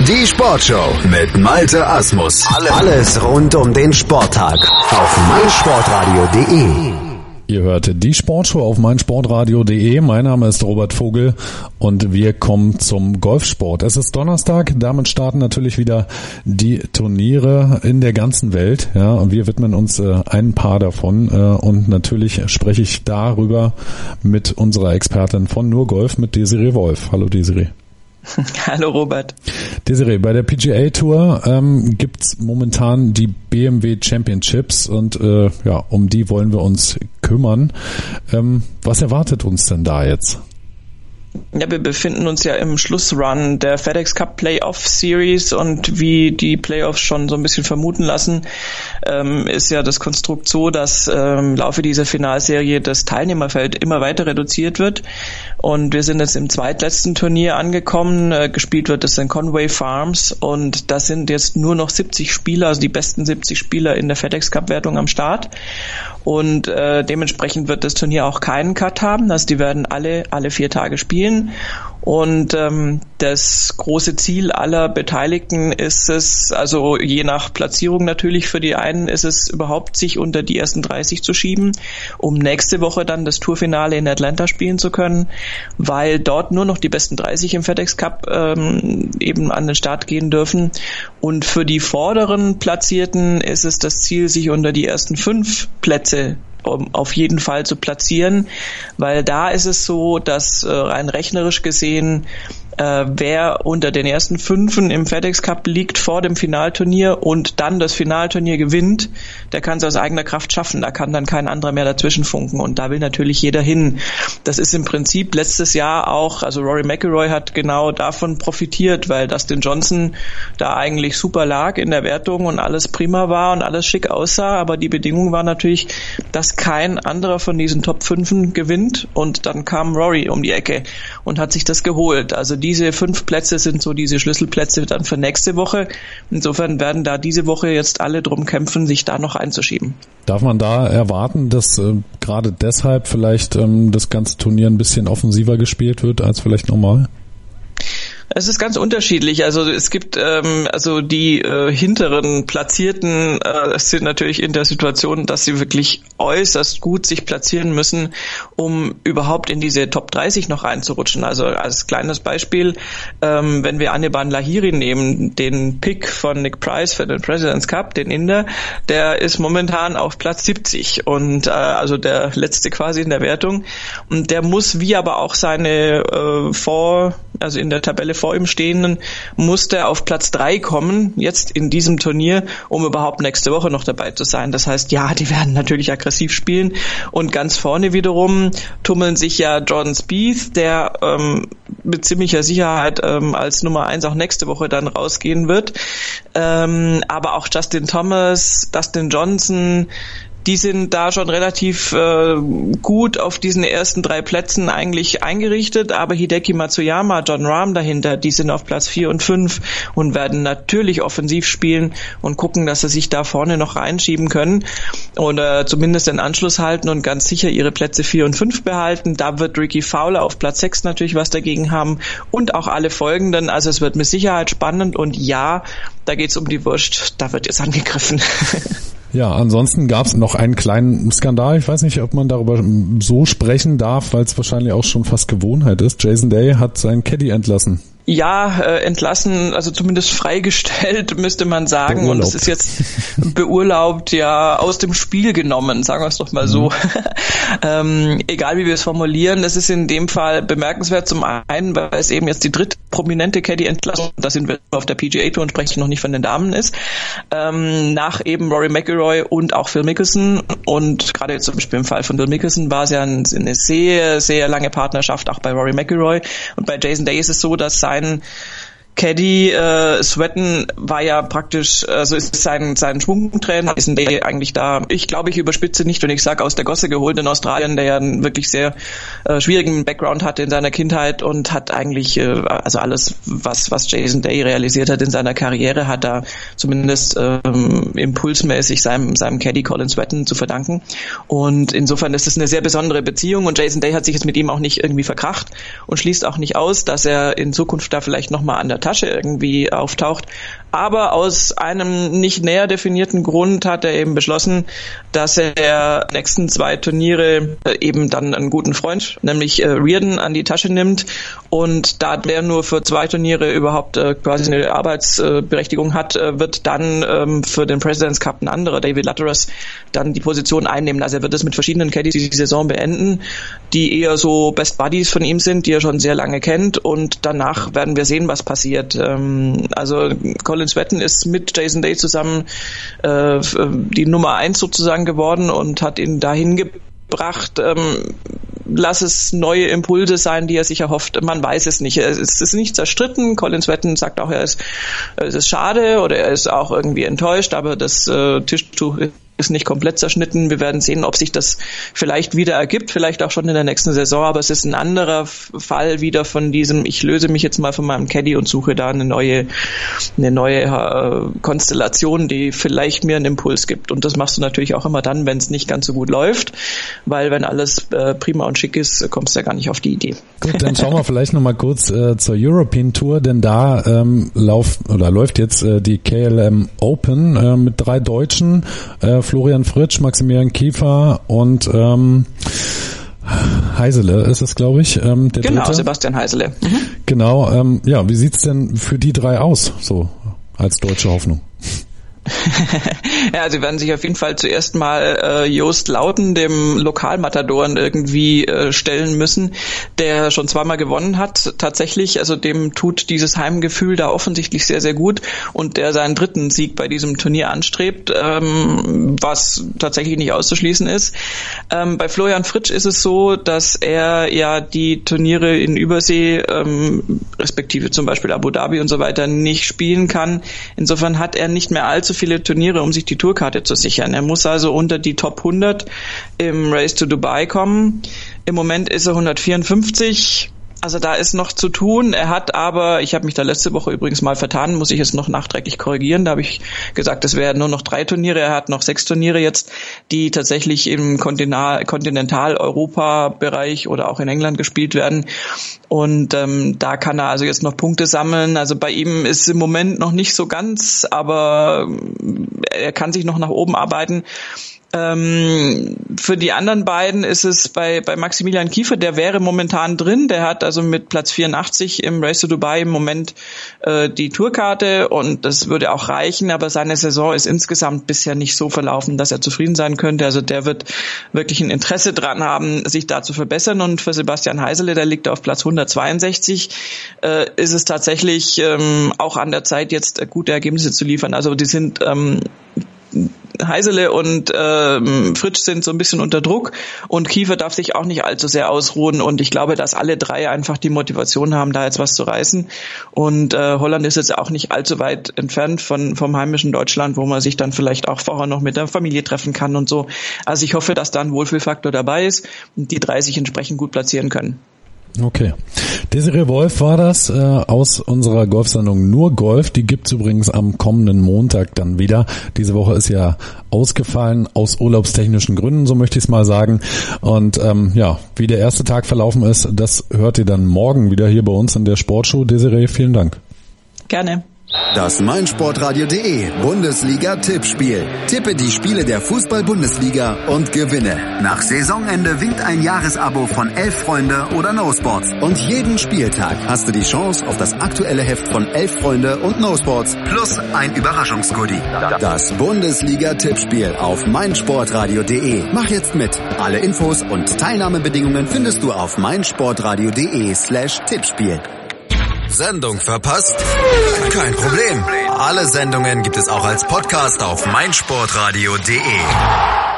Die Sportshow mit Malte Asmus. Alles rund um den Sporttag auf meinsportradio.de. Ihr hört die Sportshow auf meinsportradio.de. Mein Name ist Robert Vogel und wir kommen zum Golfsport. Es ist Donnerstag, damit starten natürlich wieder die Turniere in der ganzen Welt. Ja, und wir widmen uns ein paar davon und natürlich spreche ich darüber mit unserer Expertin von Nur Golf, mit Desiree Wolf. Hallo Desiree. Hallo Robert. Desiree, bei der PGA Tour gibt's momentan die BMW Championships und um die wollen wir uns kümmern. Was erwartet uns denn da jetzt? Ja, wir befinden uns ja im Schlussrun der FedEx Cup Playoff Series und wie die Playoffs schon so ein bisschen vermuten lassen, ist ja das Konstrukt so, dass im Laufe dieser Finalserie das Teilnehmerfeld immer weiter reduziert wird und wir sind jetzt im zweitletzten Turnier angekommen. Gespielt wird es in Conway Farms und da sind jetzt nur noch 70 Spieler, also die besten 70 Spieler in der FedEx Cup Wertung am Start und dementsprechend wird das Turnier auch keinen Cut haben, also die werden alle 4 Tage spielen. Und das große Ziel aller Beteiligten ist es, also je nach Platzierung natürlich, für die einen ist es überhaupt, sich unter die ersten 30 zu schieben, um nächste Woche dann das Tourfinale in Atlanta spielen zu können, weil dort nur noch die besten 30 im FedEx Cup eben an den Start gehen dürfen. Und für die vorderen Platzierten ist es das Ziel, sich unter die ersten 5 Plätze auf jeden Fall zu platzieren, weil da ist es so, dass rein rechnerisch gesehen, wer unter den ersten 5 im FedEx Cup liegt vor dem Finalturnier und dann das Finalturnier gewinnt, der kann es aus eigener Kraft schaffen. Da kann dann kein anderer mehr dazwischen funken und da will natürlich jeder hin. Das ist im Prinzip letztes Jahr auch, also Rory McIlroy hat genau davon profitiert, weil Dustin Johnson da eigentlich super lag in der Wertung und alles prima war und alles schick aussah, aber die Bedingung war natürlich, dass kein anderer von diesen Top 5 gewinnt und dann kam Rory um die Ecke und hat sich das geholt. Also diese 5 Plätze sind so diese Schlüsselplätze dann für nächste Woche. Insofern werden da diese Woche jetzt alle drum kämpfen, sich da noch einzuschieben. Darf man da erwarten, dass gerade deshalb vielleicht das ganze Turnier ein bisschen offensiver gespielt wird als vielleicht normal? Es ist ganz unterschiedlich. Also es gibt die hinteren Platzierten sind natürlich in der Situation, dass sie wirklich äußerst gut sich platzieren müssen, um überhaupt in diese Top 30 noch reinzurutschen. Also als kleines Beispiel, wenn wir Anirban Lahiri nehmen, den Pick von Nick Price für den President's Cup, den Inder, der ist momentan auf Platz 70 und also der letzte quasi in der Wertung. Und der muss wie aber auch seine also in der Tabelle vor ihm stehenden, musste auf Platz 3 kommen, jetzt in diesem Turnier, um überhaupt nächste Woche noch dabei zu sein. Das heißt, ja, die werden natürlich aggressiv spielen und ganz vorne wiederum tummeln sich ja Jordan Spieth, der mit ziemlicher Sicherheit als Nummer 1 auch nächste Woche dann rausgehen wird, aber auch Justin Thomas, Dustin Johnson, die sind da schon relativ gut auf diesen ersten 3 Plätzen eigentlich eingerichtet, aber Hideki Matsuyama, Jon Rahm dahinter, die sind auf Platz 4 und 5 und werden natürlich offensiv spielen und gucken, dass sie sich da vorne noch reinschieben können oder zumindest den Anschluss halten und ganz sicher ihre Plätze 4 und 5 behalten. Da wird Ricky Fowler auf Platz 6 natürlich was dagegen haben und auch alle folgenden. Also es wird mit Sicherheit spannend und ja, da geht's um die Wurst, da wird jetzt angegriffen. Ja, ansonsten gab es noch einen kleinen Skandal. Ich weiß nicht, ob man darüber so sprechen darf, weil es wahrscheinlich auch schon fast Gewohnheit ist. Jason Day hat seinen Caddy entlassen. Ja, entlassen, also zumindest freigestellt, müsste man sagen. Und es ist jetzt beurlaubt, ja, aus dem Spiel genommen, sagen wir es doch mal so. Egal wie wir es formulieren, es ist in dem Fall bemerkenswert zum einen, weil es eben jetzt die dritte prominente Caddy-Entlassung, da sind wir auf der PGA Tour und sprechen noch nicht von den Damen ist, nach eben Rory McIlroy und auch Phil Mickelson. Und gerade jetzt zum Beispiel im Fall von Phil Mickelson war es ja eine sehr, sehr lange Partnerschaft, auch bei Rory McIlroy. Und bei Jason Day ist es so, dass sein Caddy Sweaten war ja praktisch, also ist sein Schwungtrainer, ist eigentlich da, ich glaube, ich überspitze nicht und ich sage aus der Gosse geholt in Australien, der ja einen wirklich sehr schwierigen Background hatte in seiner Kindheit und hat eigentlich, also alles, was Jason Day realisiert hat in seiner Karriere, hat er zumindest impulsmäßig seinem Caddy Colin Sweaten zu verdanken. Und insofern ist es eine sehr besondere Beziehung und Jason Day hat sich jetzt mit ihm auch nicht irgendwie verkracht und schließt auch nicht aus, dass er in Zukunft da vielleicht nochmal an der Tasche irgendwie auftaucht. Aber aus einem nicht näher definierten Grund hat er eben beschlossen, dass er nächsten 2 Turniere eben dann einen guten Freund, nämlich Reardon, an die Tasche nimmt. Und da der nur für 2 Turniere überhaupt quasi eine Arbeitsberechtigung hat, wird dann für den President's Cup ein anderer, David Lutteras, dann die Position einnehmen. Also er wird es mit verschiedenen Caddies die Saison beenden, die eher so Best Buddies von ihm sind, die er schon sehr lange kennt. Und danach werden wir sehen, was passiert. Also Colin Swetton ist mit Jason Day zusammen die Nummer 1 sozusagen geworden und hat ihn dahin gebracht. Lass es neue Impulse sein, die er sich erhofft. Man weiß es nicht. Es ist nicht zerstritten. Colin Swetton sagt auch, es ist schade oder er ist auch irgendwie enttäuscht, aber das Tischtuch ist nicht komplett zerschnitten. Wir werden sehen, ob sich das vielleicht wieder ergibt, vielleicht auch schon in der nächsten Saison, aber es ist ein anderer Fall wieder von diesem, ich löse mich jetzt mal von meinem Caddy und suche da eine neue Konstellation, die vielleicht mir einen Impuls gibt. Und das machst du natürlich auch immer dann, wenn es nicht ganz so gut läuft, weil wenn alles prima und schick ist, kommst du ja gar nicht auf die Idee. Gut, dann schauen wir vielleicht nochmal kurz zur European Tour, denn da läuft jetzt die KLM Open mit 3 Deutschen, Florian Fritsch, Maximilian Kiefer und Heisele ist es, glaube ich, der dritte. Sebastian Heisele. Mhm. Genau, wie sieht's denn für die 3 aus, so als deutsche Hoffnung? Ja, sie werden sich auf jeden Fall zuerst mal Joost Luiten, dem Lokalmatadoren, irgendwie stellen müssen, der schon 2-mal gewonnen hat. Tatsächlich, also dem tut dieses Heimgefühl da offensichtlich sehr, sehr gut und der seinen 3. Sieg bei diesem Turnier anstrebt, was tatsächlich nicht auszuschließen ist. Bei Florian Fritsch ist es so, dass er ja die Turniere in Übersee, respektive zum Beispiel Abu Dhabi und so weiter, nicht spielen kann. Insofern hat er nicht mehr allzu viele Turniere, um sich die Tourkarte zu sichern. Er muss also unter die Top 100 im Race to Dubai kommen. Im Moment ist er 154. Also da ist noch zu tun. Er hat aber, ich habe mich da letzte Woche übrigens mal vertan, muss ich es noch nachträglich korrigieren. Da habe ich gesagt, es wären nur noch 3 Turniere. Er hat noch 6 Turniere jetzt, die tatsächlich im Kontinental-Europa-Bereich oder auch in England gespielt werden. Und da kann er also jetzt noch Punkte sammeln. Also bei ihm ist im Moment noch nicht so ganz, aber er kann sich noch nach oben arbeiten. Für die anderen beiden ist es bei Maximilian Kiefer, der wäre momentan drin, der hat also mit Platz 84 im Race to Dubai im Moment die Tourkarte und das würde auch reichen, aber seine Saison ist insgesamt bisher nicht so verlaufen, dass er zufrieden sein könnte, also der wird wirklich ein Interesse dran haben, sich da zu verbessern und für Sebastian Heisele, der liegt auf Platz 162, ist es tatsächlich auch an der Zeit, jetzt gute Ergebnisse zu liefern, also die sind Heisele und Fritsch sind so ein bisschen unter Druck und Kiefer darf sich auch nicht allzu sehr ausruhen und ich glaube, dass alle 3 einfach die Motivation haben, da jetzt was zu reißen und Holland ist jetzt auch nicht allzu weit entfernt vom heimischen Deutschland, wo man sich dann vielleicht auch vorher noch mit der Familie treffen kann und so. Also ich hoffe, dass da ein Wohlfühlfaktor dabei ist und die 3 sich entsprechend gut platzieren können. Okay. Desiree Wolf war das aus unserer Golfsendung Nur Golf. Die gibt's übrigens am kommenden Montag dann wieder. Diese Woche ist ja ausgefallen aus urlaubstechnischen Gründen, so möchte ich es mal sagen. Und wie der erste Tag verlaufen ist, das hört ihr dann morgen wieder hier bei uns in der Sportshow. Desiree, vielen Dank. Gerne. Das meinsportradio.de Bundesliga-Tippspiel. Tippe die Spiele der Fußball-Bundesliga und gewinne. Nach Saisonende winkt ein Jahresabo von 11 Freunde oder No Sports. Und jeden Spieltag hast du die Chance auf das aktuelle Heft von 11 Freunde und No Sports plus ein Überraschungsgoodie. Das Bundesliga-Tippspiel auf meinsportradio.de. Mach jetzt mit. Alle Infos und Teilnahmebedingungen findest du auf meinsportradio.de/Tippspiel. Sendung verpasst? Kein Problem. Alle Sendungen gibt es auch als Podcast auf meinsportradio.de.